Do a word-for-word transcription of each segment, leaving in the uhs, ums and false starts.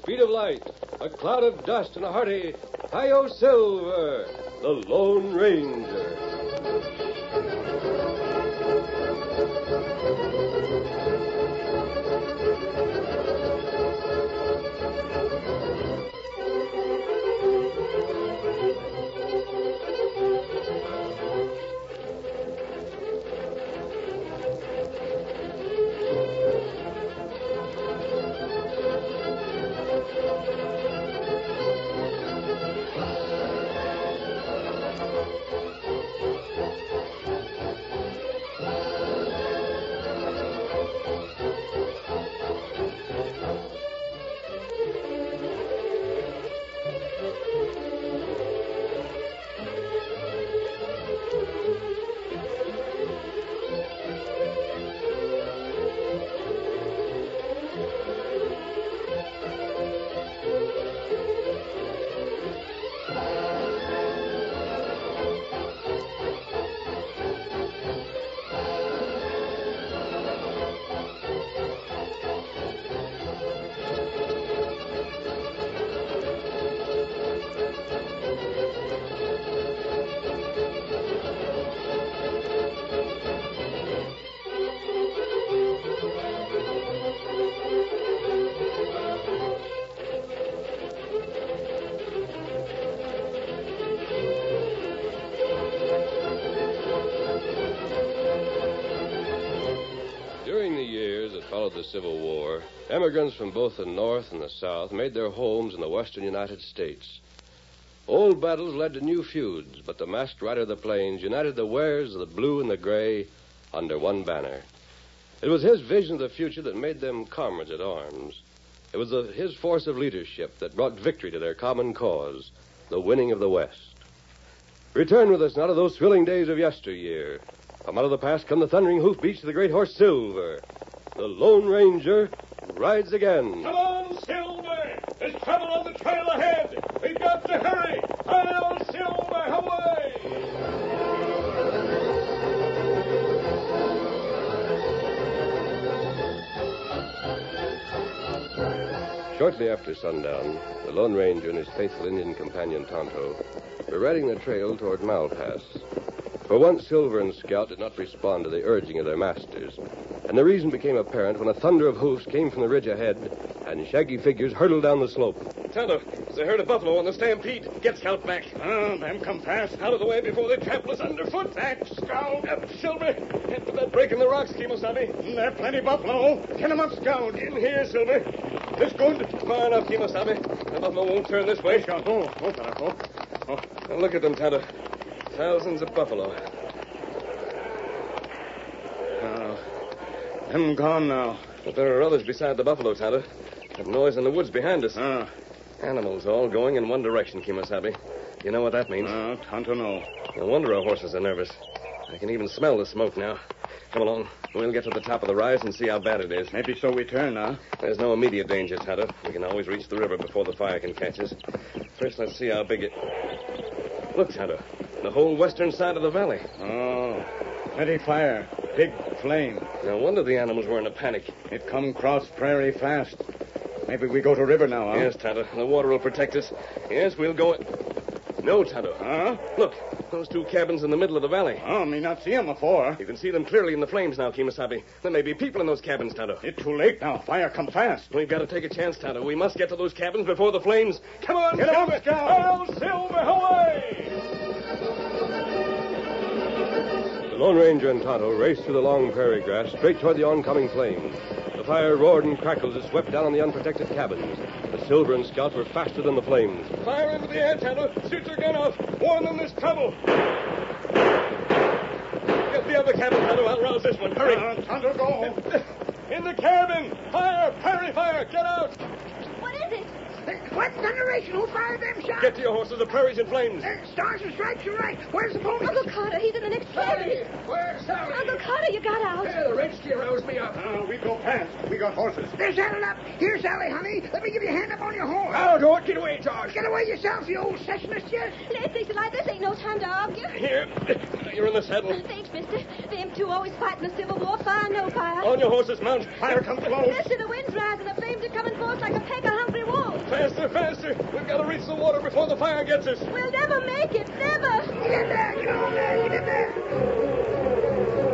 speed of light, a cloud of dust, and a hearty Hi-Yo Silver, the Lone Ranger. Followed the Civil War, emigrants from both the North and the South made their homes in the western United States. Old battles led to new feuds, but the masked rider of the plains united the wares of the blue and the gray under one banner. It was his vision of the future that made them comrades at arms. It was the, his force of leadership that brought victory to their common cause, the winning of the West. Return with us now to those thrilling days of yesteryear. From out of the past come the thundering hoofbeats of the great horse Silver. The Lone Ranger rides again. Come on, Silver! There's trouble on the trail ahead! We've got to hurry! Hi-Yo Silver, away! Shortly after sundown, the Lone Ranger and his faithful Indian companion Tonto were riding the trail toward Malpass. For once, Silver and Scout did not respond to the urging of their masters, and the reason became apparent when a thunder of hoofs came from the ridge ahead and shaggy figures hurtled down the slope. Tonto, there's a herd of buffalo on the stampede. Get Scout back. Oh, them come fast. Out of the way before they trample us underfoot. Back, Scout. Up, Silver. Head for that break in the rocks, Kemosabe. There are plenty buffalo. Get 'em up, Scout. In here, Silver. This good. Far enough, Kemosabe. The buffalo won't turn this way. Scout, oh, oh, oh. Oh, now look at them, Tonto. Thousands of buffalo. Oh, them gone now. But there are others beside the buffalo, Tonto. That noise in the woods behind us. Ah. Animals all going in one direction, Kemosabe. You know what that means? Ah, uh, Tonto, no. No wonder our horses are nervous. I can even smell the smoke now. Come along. We'll get to the top of the rise and see how bad it is. Maybe so we turn now. There's no immediate danger, Tonto. We can always reach the river before the fire can catch us. First, let's see how big it... Look, Tonto. The whole western side of the valley. Oh, plenty fire. Big flame. No wonder the animals were in a panic. It come cross prairie fast. Maybe we go to river now, huh? Yes, Tonto. The water will protect us. Yes, we'll go... No, Tonto. Huh? Look, those two cabins in the middle of the valley. Oh, me not see 'em before. You can see them clearly in the flames now, Kemosabe. There may be people in those cabins, Tonto. It's too late now. Fire come fast. We've got to take a chance, Tonto. We must get to those cabins before the flames... Come on, Get Silver! Get on, Scout! Silver, away! The Lone Ranger and Tonto raced through the long prairie grass straight toward the oncoming flames. The fire roared and crackled as it swept down on the unprotected cabins. The Silver and Scout were faster than the flames. Fire into the air, Tonto. Shoot your gun off. Warn them there's trouble. Get the other cabin, Tonto. I'll rouse this one. Hurry. Uh, Tonto, go. In the cabin. Fire. Prairie fire. Get out. What is it? What thunderation? Who fired them shots? Get to your horses. The prairie's in flames. Uh, stars and stripes, you're right. Where's the pony? Uncle Carter, he's in the next cabin. Where's Sally? Uncle Carter, you got out. Uh, the redskin roused me up. Uh, we go fast. We got horses. They're saddled up. Here, Sally, honey. Let me give you a hand up on your horse. I'll do it. Get away, George. Get away yourself, you old sessionist, you. Let's face it, like this ain't no time to argue. Here. You're in the saddle. Thanks, mister. Them two always fighting the Civil War. Fire, no fire. On your horses, mount. Fire comes close. Mister, the wind's rising. The flames are coming forth like a pack of hungry wolves. Faster, faster. We've got to reach the water before the fire gets us. We'll never make it, never. Get in there. Get on there. Get in there.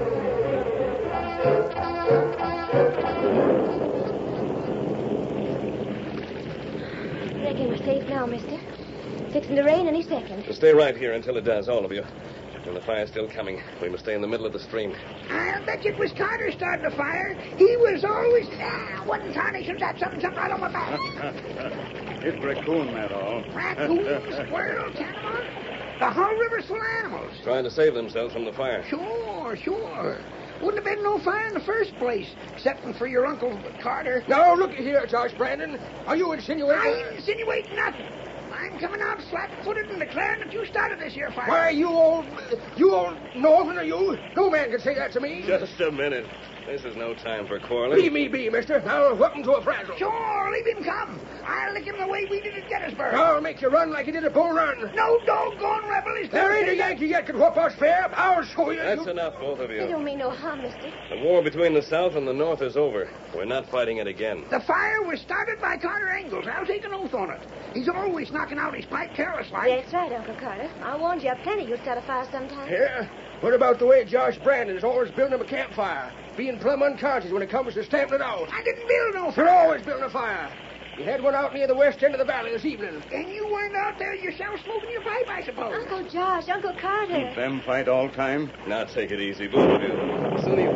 Reckon we're safe now, mister. Fixing to rain any second. We'll stay right here until it does, all of you. And the fire's still coming. We must stay in the middle of the stream. I'll bet you it was Carter starting the fire. He was always... Ah, one tarnation's had something, something right on my back. It's raccoon, that all. Raccoons, squirrels, animals. The whole river's full of animals. Trying to save themselves from the fire. Sure, sure. Wouldn't have been no fire in the first place, excepting for your Uncle Carter. Now, look here, Josh Brandon. Are you insinuating... I ain't insinuating nothing. I'm coming out flat-footed and declaring that you started this here fire. Why, you old... You old Northerner, you? No man can say that to me. Just a minute. This is no time for quarreling. Leave me be, mister. Now, welcome to a frazzle. Sure, leave him come. I'll lick him the way we did at Gettysburg. I'll make you run like you did at Bull Run. No doggone rebel is There ain't a Yankee yet can whoop us fair. I'll show you. That's you... enough, both of They you. don't mean no harm, mister. The war between the South and the North is over. We're not fighting it again. The fire was started by Carter Ingalls. I'll take an oath on it. He's always knocking out his pipe careless like. That's right, Uncle Carter. I warned you plenty you'd start a fire sometime. Yeah? What about the way Josh Brandon is always building up a campfire, being plumb unconscious when it comes to stamping it out? I didn't build no They're fire. always building a fire. You had one out near the west end of the valley this evening. And you weren't out there yourself smoking your pipe, I suppose. Uncle Josh, Uncle Carter. Them fight all time? Now take it easy, both of you. Soon you...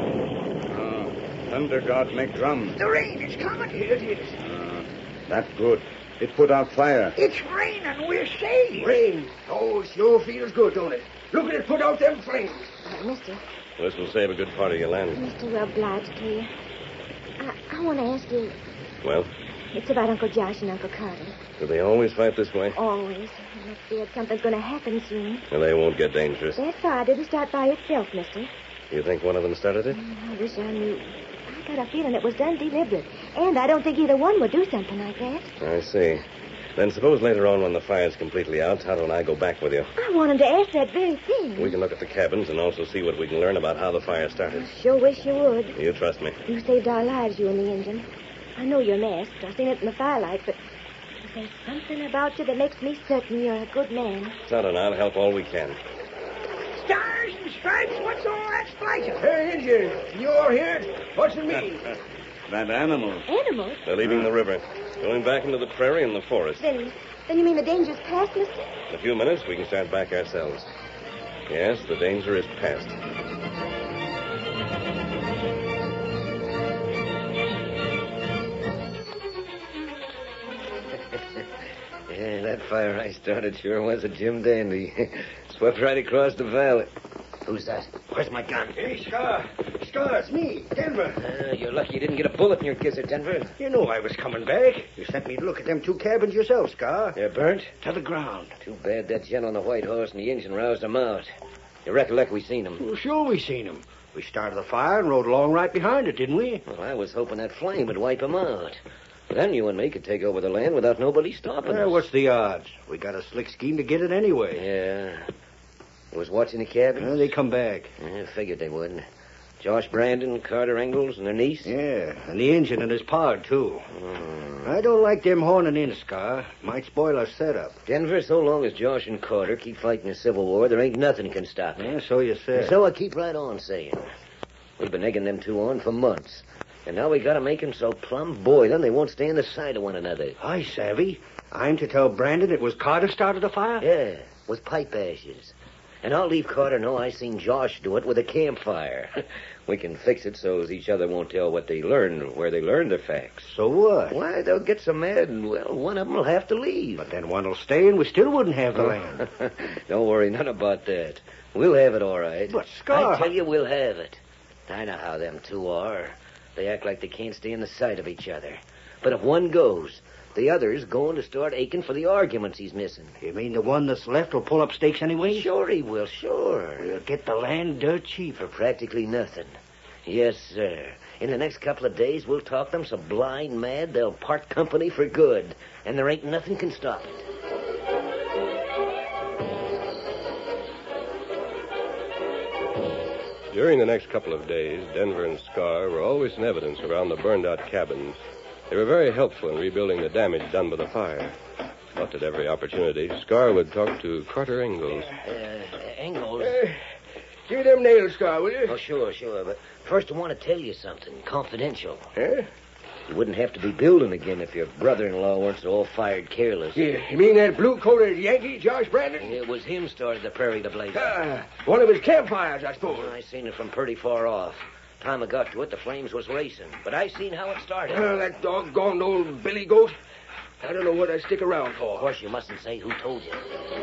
Oh, thunder god make drums. The rain is coming. Here it is. Uh, that's good. It put out fire. It's raining. We're safe. Rain. Oh, it sure feels good, don't it? Look at it put out them flames. Uh, mister, This will save a good part of your land. mister, we're obliged to you. I, I want to ask you, Well, it's about Uncle Josh and Uncle Carter. do they always fight this way? Always. I'm afraid something's going to happen soon. Well, they won't get dangerous. That fire didn't start by itself, mister. You think one of them started it? I wish I knew. I got a feeling it was done deliberate. And I don't think either one would do something like that. I see. Then suppose later on when the fire's completely out, Tonto and I go back with you. I wanted to ask that very thing. We can look at the cabins and also see what we can learn about how the fire started. I sure wish you would. You trust me? You saved our lives, you and the engine. I know you're masked. I've seen it in the firelight, but there's something about you that makes me certain you're a good man. Tonto and I'll help all we can. Stars and stripes. What's all that splashing? Hey, Injun, you all here? What's it mean? That animal. Animals? They're leaving the river, going back into the prairie and the forest. Then, then you mean the danger's past, mister? In a few minutes, we can start back ourselves. Yes, the danger is past. Yeah, that fire I started sure was a Jim Dandy. Swept right across the valley. Who's that? Where's my gun? Hey, Scar. Scar, it's me, Denver. Uh, you're lucky you didn't get a bullet in your gizzard, Denver. You know I was coming back. You sent me to look at them two cabins yourself, Scar. They're burnt? To the ground. Too bad that gent on the white horse and the engine roused them out. You recollect we seen them. Well, sure we seen them. We started the fire and rode along right behind it, didn't we? Well, I was hoping that flame would wipe them out. Then you and me could take over the land without nobody stopping Well, us. what's the odds? We got a slick scheme to get it anyway. Yeah. You was watching the cabin? Well, they come back. I figured they would. Josh Brandon, Carter Ingalls, and their niece? Yeah, and the engine and his pod, too. Hmm. I don't like them horning in, Scar. Might spoil our setup. Denver, so long as Josh and Carter keep fighting the Civil War, there ain't nothing can stop it. Yeah, so you And said. so I keep right on saying. We've been egging them two on for months. And now we gotta make 'em so plumb boiling they won't stand the sight of one another. I savvy. I'm to tell Brandon it was Carter started the fire? Yeah, with pipe ashes. And I'll leave Carter know I seen Josh do it with a campfire. We can fix it so as each other won't tell what they learned, where they learned the facts. So what? Why, they'll get so mad, and, well, one of 'em will have to leave. But then one will stay and we still wouldn't have the land. Don't worry none about that. We'll have it all right. But, Scar... I tell you, we'll have it. I know how them two are. They act like they can't stay in the sight of each other. But if one goes, the other's going to start aching for the arguments he's missing. You mean the one that's left will pull up stakes anyway? Sure he will, sure. We'll get the land dirt cheap. For practically nothing. Yes, sir. In the next couple of days, we'll talk them so blind mad they'll part company for good. And there ain't nothing can stop it. During the next couple of days, Denver and Scar were always in evidence around the burned-out cabins. They were very helpful in rebuilding the damage done by the fire. But at every opportunity, Scar would talk to Carter Ingalls. Uh, Ingalls? Uh, give me them nails, Scar, will you? Oh, sure, sure. But first I want to tell you something confidential. Huh? You wouldn't have to be building again if your brother-in-law weren't so all-fired careless. Yeah, you mean that blue-coated Yankee, Josh Brandon? It was him started the prairie to blaze. Ah, one of his campfires, I suppose. I seen it from pretty far off. Time I got to it, the flames was racing. But I seen how it started. Well, that doggone old Billy Goat. I don't know what I'd stick around for. Of course, you mustn't say who told you.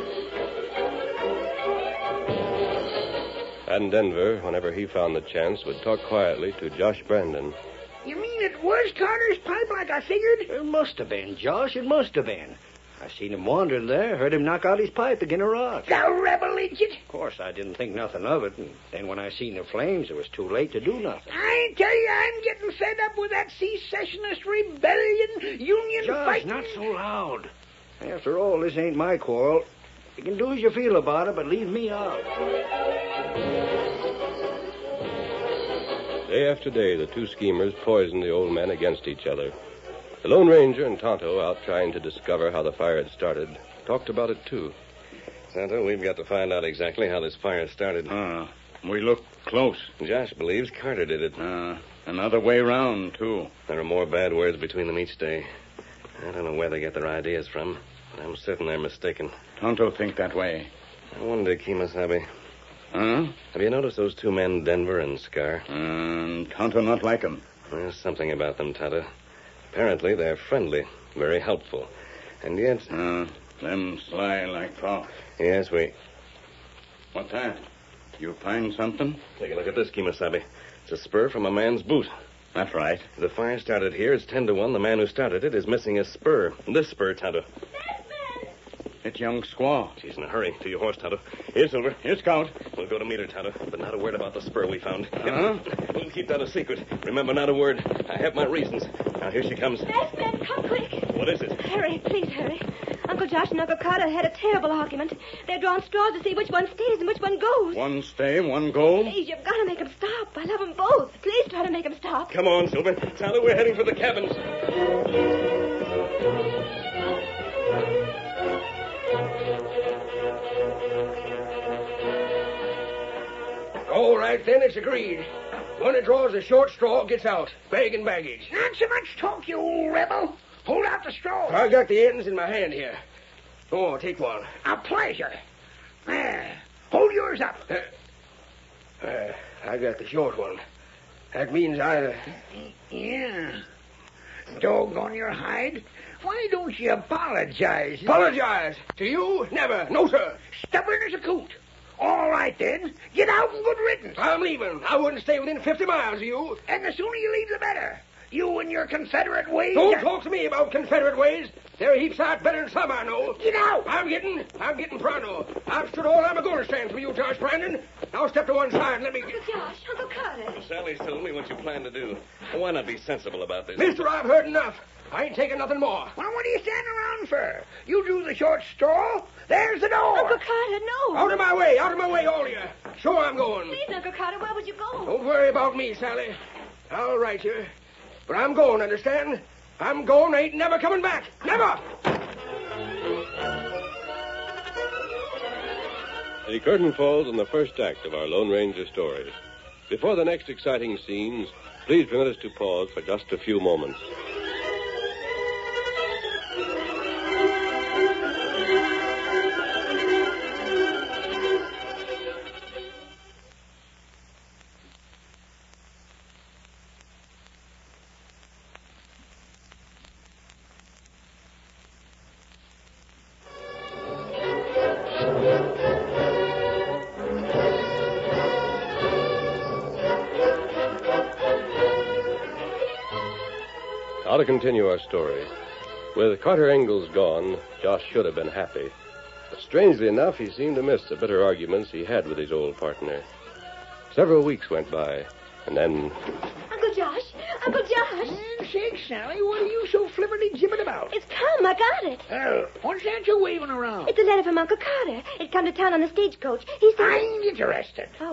And Denver, whenever he found the chance, would talk quietly to Josh Brandon. You mean it was Carter's pipe like I figured? It must have been, Josh. It must have been. I seen him wandering there, heard him knock out his pipe against a rock. The rebel idiot. Of course, I didn't think nothing of it, and then when I seen the flames, it was too late to do nothing. I tell you, I'm getting fed up with that secessionist rebellion, union Josh, fight. not so loud. After all, this ain't my quarrel. You can do as you feel about it, but leave me out. Day after day, the two schemers poisoned the old men against each other. The Lone Ranger and Tonto, out trying to discover how the fire had started, talked about it, too. Tonto, we've got to find out exactly how this fire started. Uh, we look close. Josh believes Carter did it. Uh, another way round, too. There are more bad words between them each day. I don't know where they get their ideas from, but I'm certain they're mistaken. Tonto think that way. I wonder, Kemosabe, Huh? have you noticed those two men, Denver and Scar? And Tonto not like 'em. There's something about them, Tonto. Apparently, they're friendly, very helpful. And yet... Uh, them sly like talk. Yes, we... What's that? You find something? Take a look at this, Kemosabe. It's a spur from a man's boot. That's right. The fire started here. It's ten to one. The man who started it is missing a spur. This spur, Tonto. It's young squaw. She's in a hurry. To your horse, Tonto. Here, Silver. Here, Scout. We'll go to meet her, Tonto, but not a word about the spur we found. Uh-huh. We'll keep that a secret. Remember, not a word. I have my reasons. Now, here she comes. Fast, man, come quick. What is it? Hurry, please hurry. Uncle Josh and Uncle Carter had a terrible argument. They're drawing straws to see which one stays and which one goes. One stay, one go. Please, you've got to make them stop. I love them both. Please try to make them stop. Come on, Silver. Tonto, we're heading for the cabins. All right, then, it's agreed. One that draws the short straw gets out. Bag and baggage. Not so much talk, you old rebel. Hold out the straw. I got the ends in my hand here. Oh, take one. A pleasure. There. Hold yours up. Uh, uh, I got the short one. That means I... Uh... Yeah. Doggone your hide. Why don't you apologize? Apologize? To you? Never. No, sir. Stubborn as a coot. All right, then. Get out and good riddance. I'm leaving. I wouldn't stay within fifty miles of you. And the sooner you leave, the better. You and your Confederate ways... Don't talk to me about Confederate ways. They're heaps out better than some I know. Get out! I'm getting, I'm getting pronto. I've stood all I'm going to stand for you, Josh Brandon. Now step to one side and let me get... Uncle Josh, Uncle Carter. Sally's told me what you plan to do. Why not be sensible about this? Mister, I've heard enough. I ain't taking nothing more. Well, what are you standing around for? You drew the short straw. There's the door. Uncle Carter, no. Out of my way, out of my way, all of you. Sure I'm going. Please, Uncle Carter, where would you go? Don't worry about me, Sally. I'll write you. But I'm going, understand? I'm going. I ain't never coming back. Never! The curtain falls on the first act of our Lone Ranger story. Before the next exciting scenes, please permit us to pause for just a few moments. Now to continue our story. With Carter Ingalls gone, Josh should have been happy. But strangely enough, he seemed to miss the bitter arguments he had with his old partner. Several weeks went by, and then... Uncle Josh! Uncle Josh! Land's sake, Sally, what are you so flibberty gibbet about? It's come. I got it. Well, what's that you're waving around? It's a letter from Uncle Carter. It come to town on the stagecoach. He said... I ain't interested. Oh.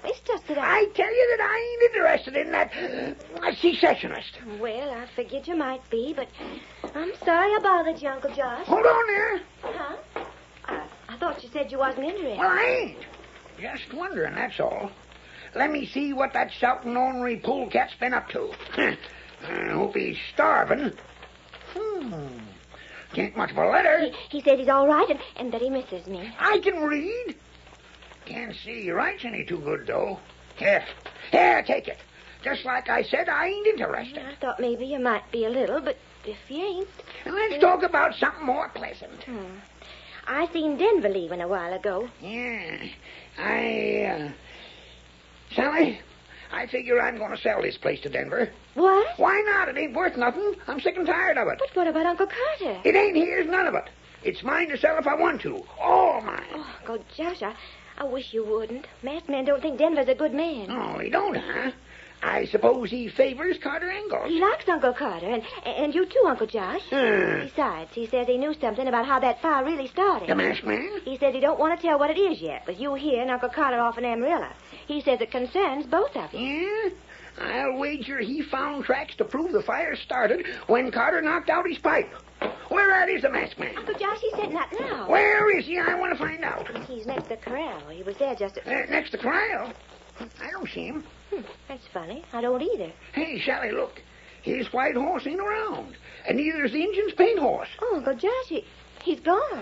It's just that I... I tell you that I ain't interested in that uh, secessionist. Well, I figured you might be, but I'm sorry I bothered you, Uncle Josh. Hold on there. Huh? I, I thought you said you wasn't interested. Well, I ain't. Just wondering, that's all. Let me see what that shouting ornery polecat's been up to. I hope he's starving. Hmm. Can't much of a letter. He, he said he's all right and, and that he misses me. I can read. Can't see he writes any too good, though. Here. Here, take it. Just like I said, I ain't interested. I thought maybe you might be a little, but if you ain't... Now, let's talk about something more pleasant. Hmm. I seen Denver leaving a while ago. Yeah. I, uh... Sally, I figure I'm going to sell this place to Denver. What? Why not? It ain't worth nothing. I'm sick and tired of it. But what about Uncle Carter? It ain't his, none of it. It's mine to sell if I want to. All mine. Oh, Uncle Josh, I, I wish you wouldn't. Masked man don't think Denver's a good man. Oh, he don't, huh? I suppose he favors Carter Ingalls. He likes Uncle Carter, and and you too, Uncle Josh. Hmm. Besides, he says he knew something about how that fire really started. The masked man? He says he don't want to tell what it is yet, but you here and Uncle Carter off in Amarillo. He says it concerns both of you. Yeah? I'll wager he found tracks to prove the fire started when Carter knocked out his pipe. Where at is the masked man? Uncle Josh, he's sitting out now. Where is he? I want to find out. He's next to the corral. He was there just at... Uh, next to corral? I don't see him. Hmm, that's funny. I don't either. Hey, Sally, look. His white horse ain't around. And neither's the Injun's paint horse. Oh, Uncle Josh, he, he's gone.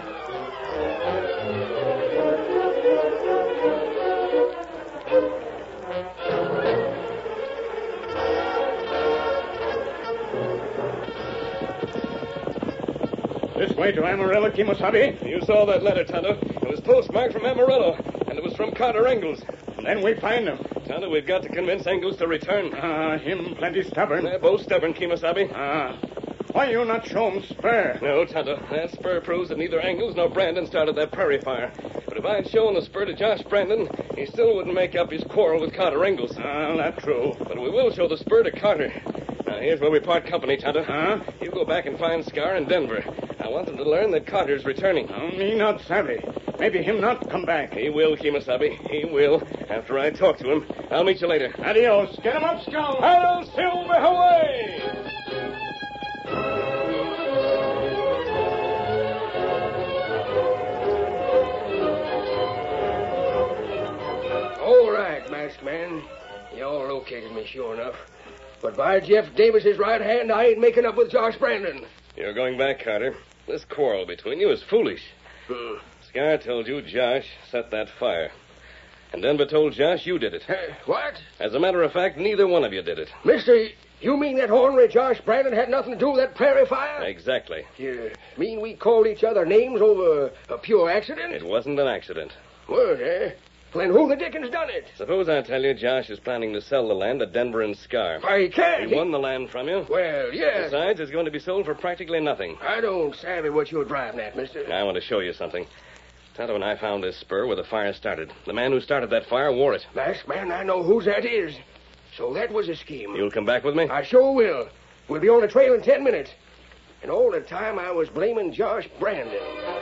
This way to Amarillo, Kimosabe. You saw that letter, Tonto. It was postmarked from Amarillo, and it was from Carter Ingalls. And then we find them. Tonto, we've got to convince Ingalls to return. Ah, him plenty stubborn. They're both stubborn, Kimosabe. Ah. Why you not show him spur? No, Tonto. That spur proves that neither Ingalls nor Brandon started that prairie fire. But if I'd shown the spur to Josh Brandon, he still wouldn't make up his quarrel with Carter Ingalls. Ah, that's true. But we will show the spur to Carter. Now, here's where we part company, Tonto. Huh? You go back and find Scar in Denver. I want them to learn that Carter's returning. Oh, me not savvy. Maybe him not come back. He will, Kimosabe. He will. After I talk to him. I'll meet you later. Adios. Get him up, Skull. Hail Silver, away! All right, masked man. Y'all located me, sure enough. But by Jeff Davis's right hand, I ain't making up with Josh Brandon. You're going back, Carter. This quarrel between you is foolish. Hmm. Scar told you Josh set that fire. And Denver told Josh you did it. Uh, what? As a matter of fact, neither one of you did it. Mister, you mean that ornery Josh Brandon had nothing to do with that prairie fire? Exactly. You mean we called each other names over a pure accident? It wasn't an accident. Well, eh? Then who the dickens done it? Suppose I tell you Josh is planning to sell the land to Denver and Scar. Why, he can't. He won the land from you. Well, yes. Besides, it's going to be sold for practically nothing. I don't savvy what you're driving at, mister. I want to show you something. Tonto and I found this spur where the fire started. The man who started that fire wore it. Masked man, I know whose that is. So that was a scheme. You'll come back with me? I sure will. We'll be on the trail in ten minutes. And all the time I was blaming Josh Brandon.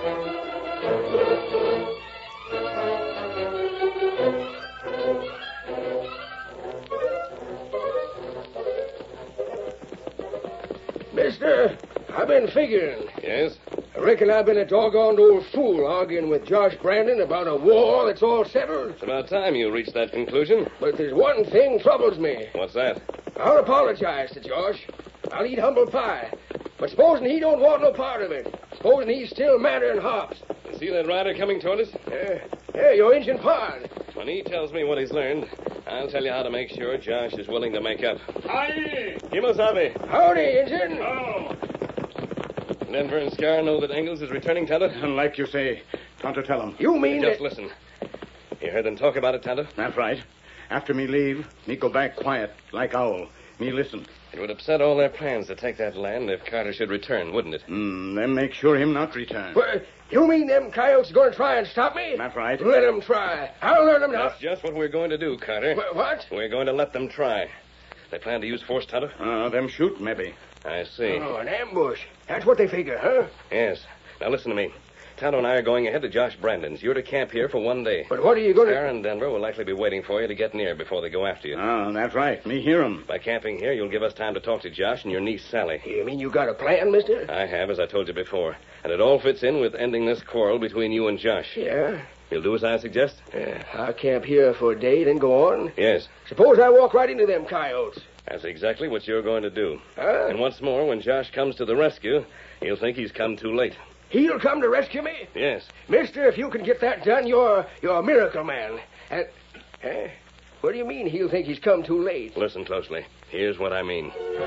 Mister, I've been figuring. Yes? I reckon I've been a doggone old fool arguing with Josh Brandon about a war that's all settled. It's about time you reached that conclusion. But there's one thing troubles me. What's that? I'll apologize to Josh. I'll eat humble pie. But supposing he don't want no part of it. Supposing he's still madder than hops. You see that rider coming toward us? Uh, hey, your Injun pard. When he tells me what he's learned, I'll tell you how to make sure Josh is willing to make up. Aye. Kimosabe. Howdy, Injun. Oh. Denver and Scar know that Ingalls is returning, Tonto? And like you say, Tonto tell him. You mean Just that... listen. You heard them talk about it, Tonto? That's right. After me leave, me go back quiet, like owl. Me listen. It would upset all their plans to take that land if Carter should return, wouldn't it? Hmm, then make sure him not return. Well, you mean them coyotes are going to try and stop me? That's right. Let them try. I'll learn them now. That's just what we're going to do, Carter. Wh- What? We're going to let them try. They plan to use force, Tonto? Uh, them shoot, maybe. I see. Oh, an ambush. That's what they figure, huh? Yes. Now listen to me. Tonto and I are going ahead to Josh Brandon's. You're to camp here for one day. But what are you going to... Scar and Denver will likely be waiting for you to get near before they go after you. Oh, that's right. Me hear 'em. By camping here, you'll give us time to talk to Josh and your niece, Sally. You mean you got a plan, mister? I have, as I told you before. And it all fits in with ending this quarrel between you and Josh. Yeah? You'll do as I suggest? Yeah. I'll camp here for a day, then go on. Yes. Suppose I walk right into them coyotes. That's exactly what you're going to do. Huh? And once more, when Josh comes to the rescue, he'll think he's come too late. He'll come to rescue me? Yes. Mister, if you can get that done, you're you're a miracle man. And, eh? What do you mean he'll think he's come too late? Listen closely. Here's what I mean.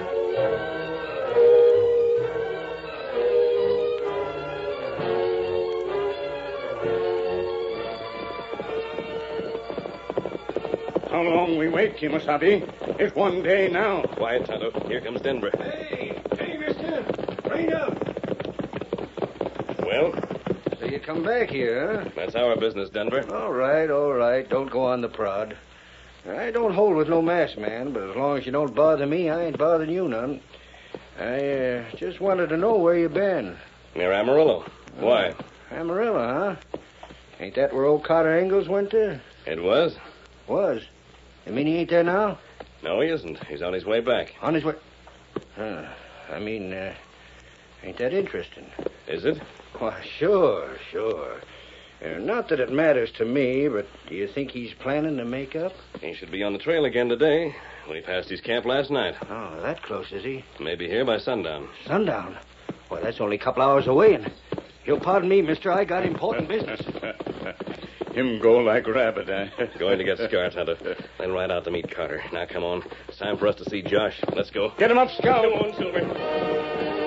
How long we wait, Kemosabe? It's one day now. Quiet, Tonto. Here comes Denver. Hey, hey, mister. Rain up. Well, So you come back here, huh? that's our business, Denver. All right, all right. Don't go on the prod. I don't hold with no masked man, but as long as you don't bother me, I ain't bothering you none. I uh, just wanted to know where you been. Near Amarillo. Why? Amarillo, huh? Ain't that where old Carter Ingalls went to? It was? Was. You mean he ain't there now? No, he isn't. He's on his way back. On his way... Huh. I mean, uh, ain't that interesting? Is it? Why, sure, sure. Uh, not that it matters to me, but do you think he's planning to make up? He should be on the trail again today. We passed his camp last night. Oh, that close, is he? Maybe here by sundown. Sundown? Well, that's only a couple hours away, and you'll pardon me, mister, I got important business. Him go like rabbit, eh? Going to get Scar, Tonto. Then ride out to meet Carter. Now, come on. It's time for us to see Josh. Let's go. Get him up, Scout. Come on, Silver.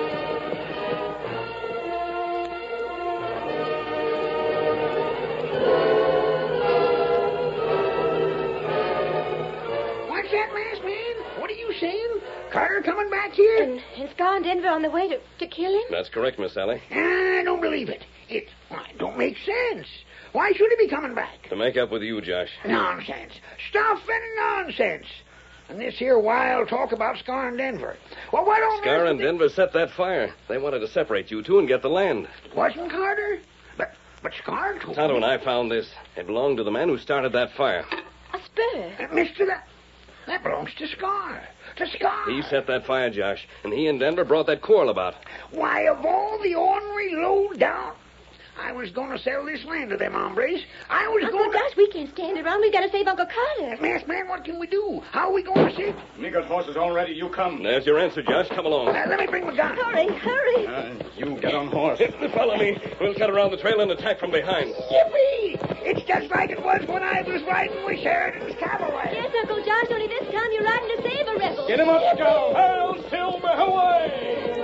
Carter coming back here? And, and Scar and Denver on the way to, to kill him? That's correct, Miss Sally. I don't believe it. It, well, it don't make sense. Why should he be coming back? To make up with you, Josh. Nonsense. Stuff and nonsense. And this here wild talk about Scar and Denver. Well, why don't... Scar and Denver set that fire. They wanted to separate you two and get the land. Wasn't Carter? But, but Scar told Tonto me... and I found this. It belonged to the man who started that fire. A spur? Uh, mister, that... That belongs to Scar. To Scar. He set that fire, Josh, and he and Denver brought that quarrel about. Why, of all the ornery, low-down... I was going to sell this land to them hombres. I was Uncle going to... Josh, we can't stand around. We've got to save Uncle Carter. Masked man, what can we do? How are we going to save... Nigger's horse is all ready. You come. There's your answer, Josh. Come along. Uh, let me bring my gun. Hurry, hurry. Uh, you get on horse. Follow me. We'll cut around the trail and attack from behind. Yippee! It's just like it was when I was riding with Sheridan's cavalry. Yes, Uncle Josh, only this time you're riding to save a rebel. Get him up, Scout. Hail Silver, away!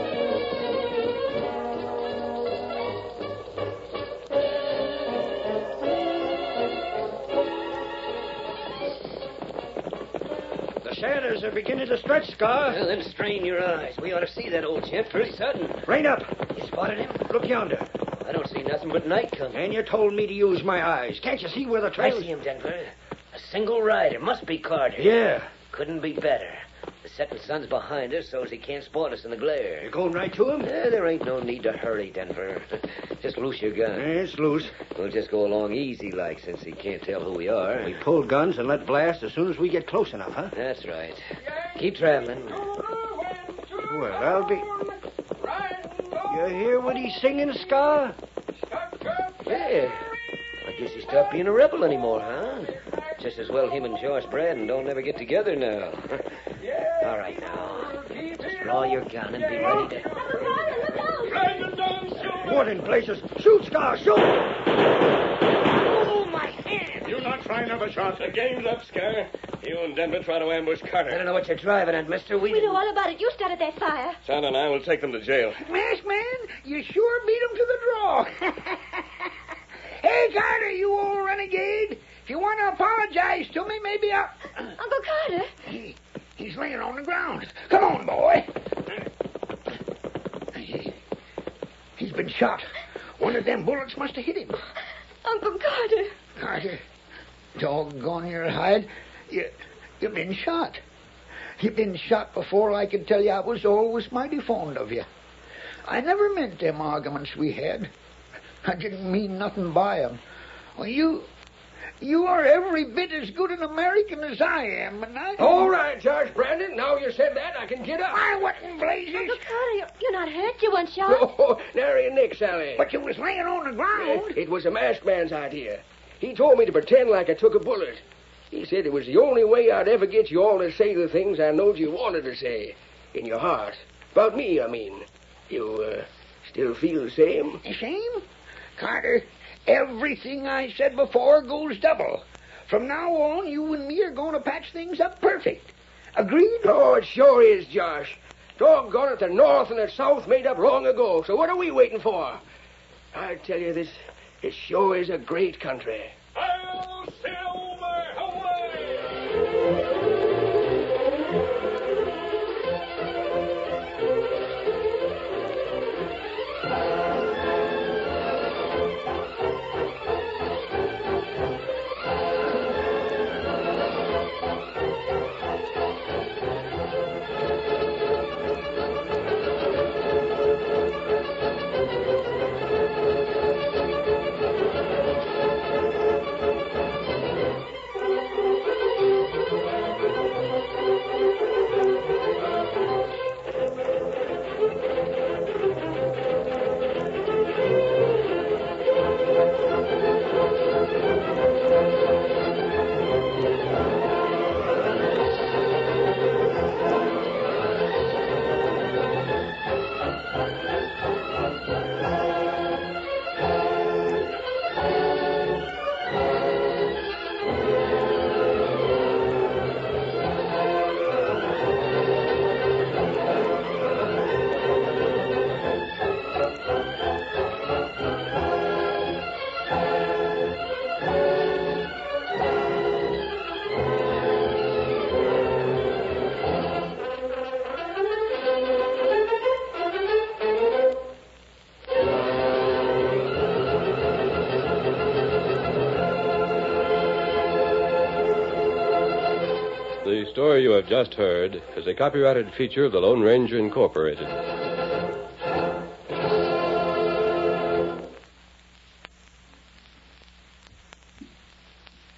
The shadows are beginning to stretch, Scar. Well, then strain your eyes. We ought to see that old gent pretty sudden. Rain up. You spotted him? Look yonder. I don't see nothing but night coming. And you told me to use my eyes. Can't you see where the I trail see him, Denver. A single rider. Must be Carter. Yeah. Couldn't be better. The setting sun's behind us, so's he can't spot us in the glare. You going right to him? Eh, there ain't no need to hurry, Denver. Just loose your gun. It's loose. We'll just go along easy like, since he can't tell who we are. We pull guns and let blast as soon as we get close enough, huh? That's right. Keep traveling. Well, I'll be... You hear what he's singing, Scar? Yeah. I guess he stopped being a rebel anymore, huh? Just as well him and Josh Braden don't ever get together now. All right, now. Just draw your gun and be ready to... What in blazes? Shoot, Scar, shoot! Oh, my hand! You not try another shot. The game's up, Scar. You and Denver try to ambush Carter. I don't know what you're driving at, mister. We... We know all about it. You started that fire. Tonto and I will take them to jail. Masked man, you sure beat him to the draw. Hey, Carter, you old renegade. If you want to apologize to me, maybe I'll... Uncle Carter. He, he's laying on the ground. Come on, boy. He, he's been shot. One of them bullets must have hit him. Uncle Carter. Carter, doggone your hide. You, you've been shot. You've been shot before I could tell you I was always mighty fond of you. I never meant them arguments we had. I didn't mean nothing by 'em. Well, you... You are every bit as good an American as I am, and I... All right, Josh Brandon. Now you said that, I can get up. I what in blazes? Uncle Carter, you're, you're not hurt. You weren't shot. Oh, nary a nick, Sally. But you was laying on the ground. It was a masked man's idea. He told me to pretend like I took a bullet. He said it was the only way I'd ever get you all to say the things I knowed you wanted to say. In your heart. About me, I mean. You, uh, still feel the same? The same? Carter, everything I said before goes double. From now on, you and me are going to patch things up perfect. Agreed? Oh, it sure is, Josh. Doggone it, the North and the South made up long ago, so what are we waiting for? I tell you, this, it sure is a great country. Hail, Silver, away! The story you have just heard is a copyrighted feature of the Lone Ranger Incorporated.